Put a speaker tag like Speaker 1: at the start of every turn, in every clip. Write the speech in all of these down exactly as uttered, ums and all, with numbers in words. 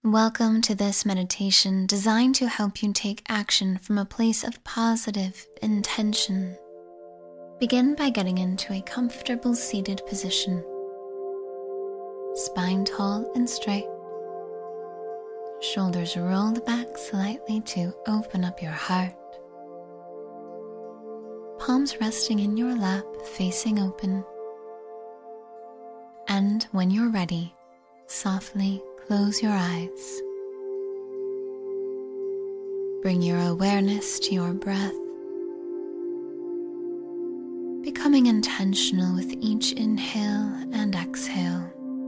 Speaker 1: Welcome to this meditation designed to help you take action from a place of positive intention. Begin by getting into a comfortable seated position. Spine tall and straight. Shoulders rolled back slightly to open up your heart. Palms resting in your lap, facing open. And when you're ready, softly close your eyes. Bring your awareness to your breath, becoming intentional with each inhale and exhale.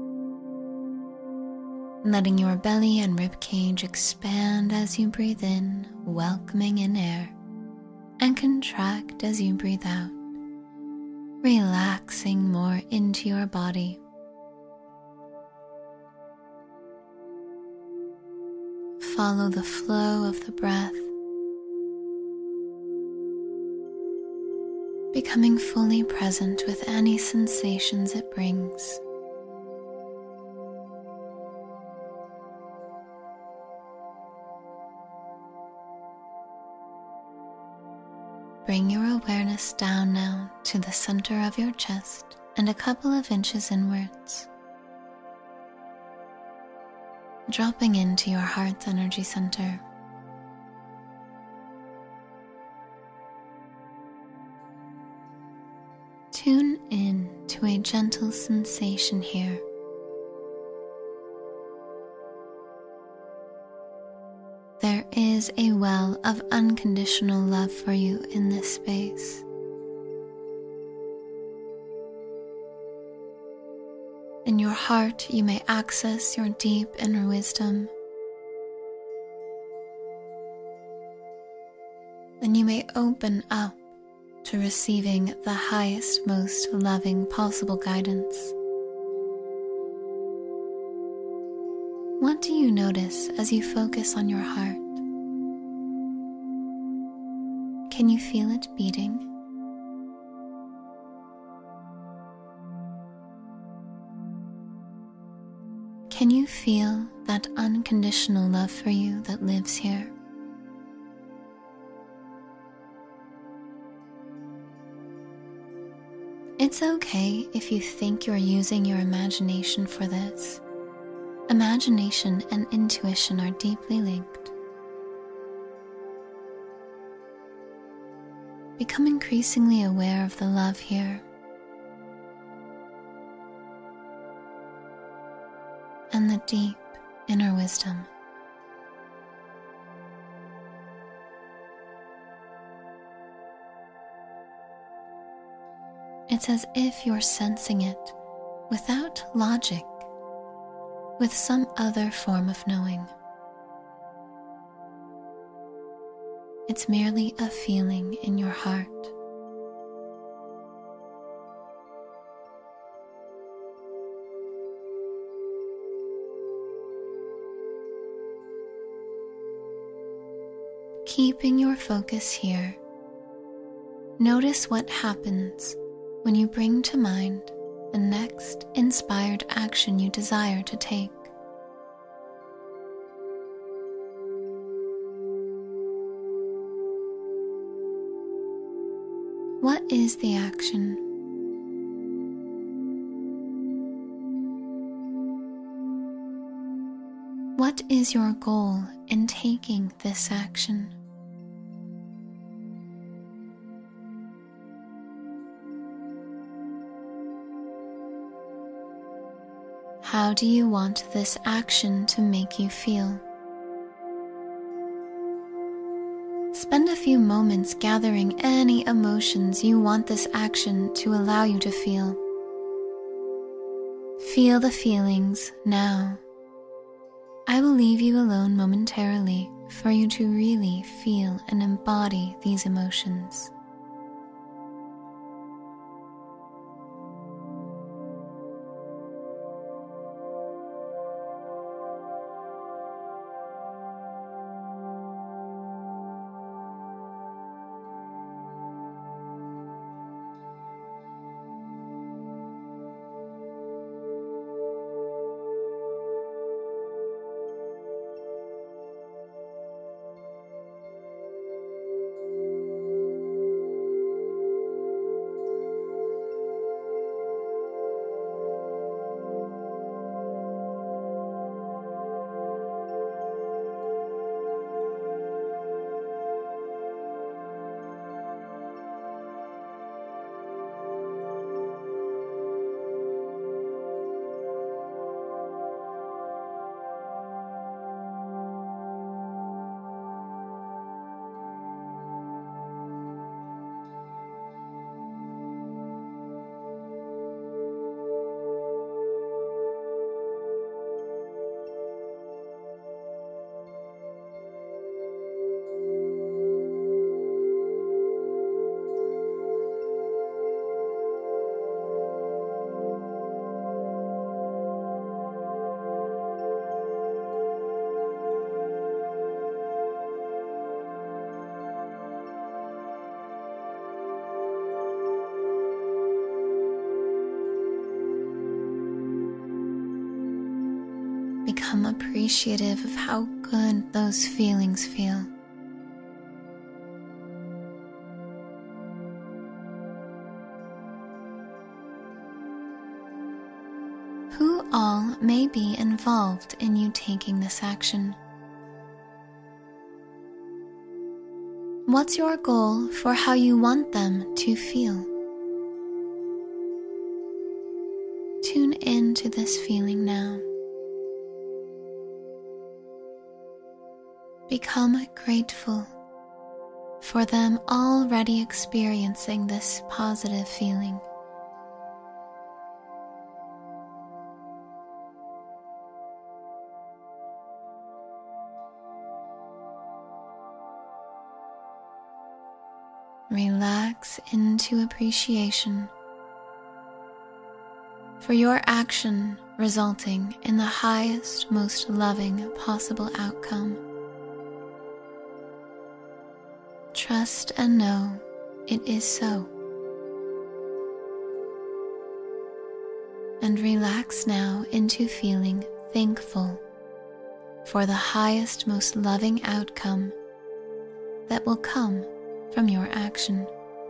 Speaker 1: Letting your belly and ribcage expand as you breathe in, welcoming in air, and contract as you breathe out, relaxing more into your body. Follow the flow of the breath, becoming fully present with any sensations it brings. Bring your awareness down now to the center of your chest and a couple of inches inwards. Dropping into your heart's energy center. Tune in to a gentle sensation here. There is a well of unconditional love for you in this space. In your heart, you may access your deep inner wisdom. And you may open up to receiving the highest, most loving possible guidance. What do you notice as you focus on your heart? Can you feel it beating? Can you feel that unconditional love for you that lives here? It's okay if you think you're using your imagination for this. Imagination and intuition are deeply linked. Become increasingly aware of the love here. And the deep inner wisdom. It's as if you're sensing it without logic, with some other form of knowing. It's merely a feeling in your heart. Keeping your focus here, notice what happens when you bring to mind the next inspired action you desire to take. What is the action? What is your goal in taking this action? How do you want this action to make you feel? Spend a few moments gathering any emotions you want this action to allow you to feel. Feel the feelings now. I will leave you alone momentarily for you to really feel and embody these emotions. become appreciative of how good those feelings feel. Who all may be involved in you taking this action? What's your goal for how you want them to feel? Tune in to this feeling now. Become grateful for them already experiencing this positive feeling. Relax into appreciation for your action resulting in the highest, most loving possible outcome. Trust and know it is so. And relax now into feeling thankful for the highest, most loving outcome that will come from your action.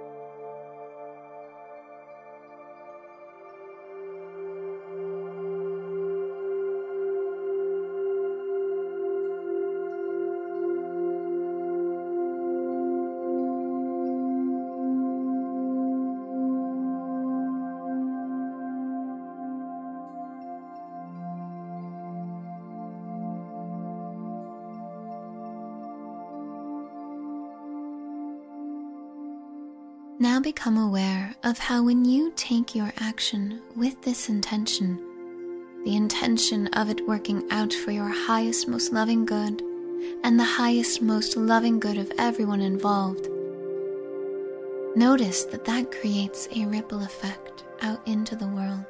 Speaker 1: Now become aware of how when you take your action with this intention, the intention of it working out for your highest, most loving good and the highest, most loving good of everyone involved, notice that that creates a ripple effect out into the world.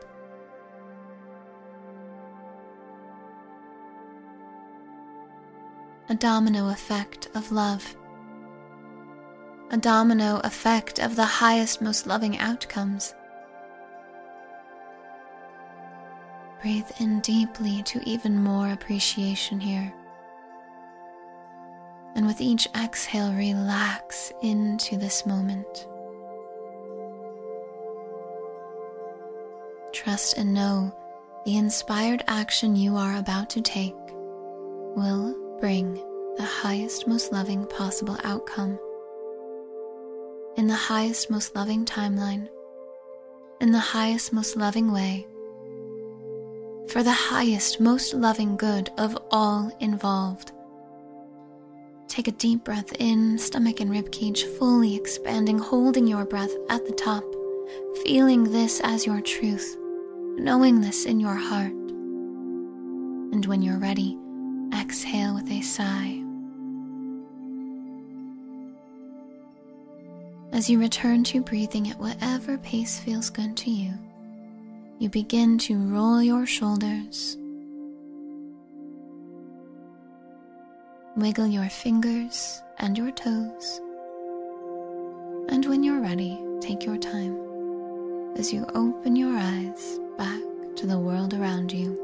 Speaker 1: A domino effect of love. A domino effect of the highest, most loving outcomes. Breathe in deeply to even more appreciation here. And with each exhale, relax into this moment. Trust and know the inspired action you are about to take will bring the highest, most loving possible outcome. In the highest, most loving timeline, in the highest, most loving way, for the highest, most loving good of all involved. Take a deep breath in, stomach and ribcage fully expanding, holding your breath at the top, feeling this as your truth, knowing this in your heart. And when you're ready, exhale with a sigh. As you return to breathing at whatever pace feels good to you, you begin to roll your shoulders, wiggle your fingers and your toes, and when you're ready, take your time as you open your eyes back to the world around you,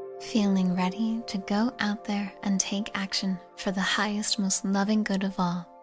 Speaker 1: feeling ready to go out there and take action for the highest, most loving good of all.